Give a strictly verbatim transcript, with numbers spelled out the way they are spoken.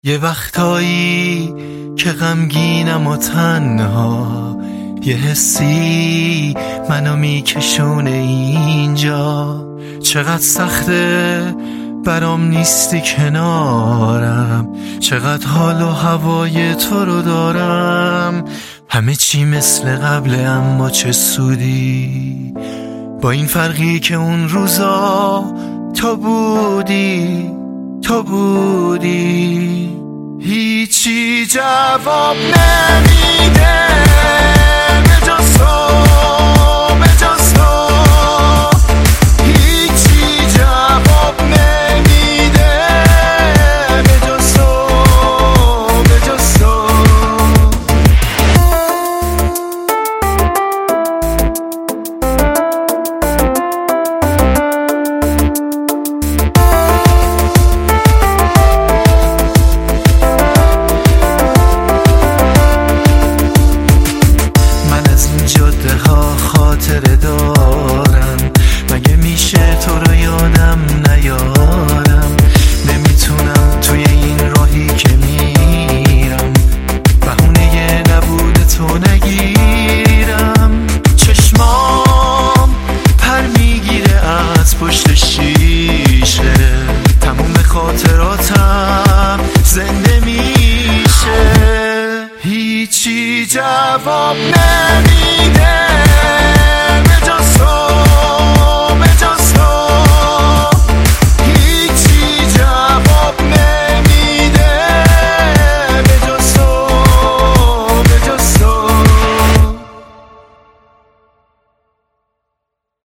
یه وقتایی که غمگینم و تنها، یه حسی منو میکشونه اینجا. چقدر سخته برام نیستی کنارم، چقدر حال و هوای تو رو دارم. همه چی مثل قبل اما چه سودی، با این فرقی که اون روزا تو بودی تو بودی. هیچی جواب نمیده به جز تو، به جز تو. هیچی جواب نمیده به جز تو، به جز تو. خاطره دارم، مگه میشه تو رو یادم نیارم؟ نمیتونم توی این راهی که میرم بهونه نبود تو نگیرم. چشمام پر میگیره از پشت شیشه، تموم خاطراتم زنده میشه. هیچی جواب نمیده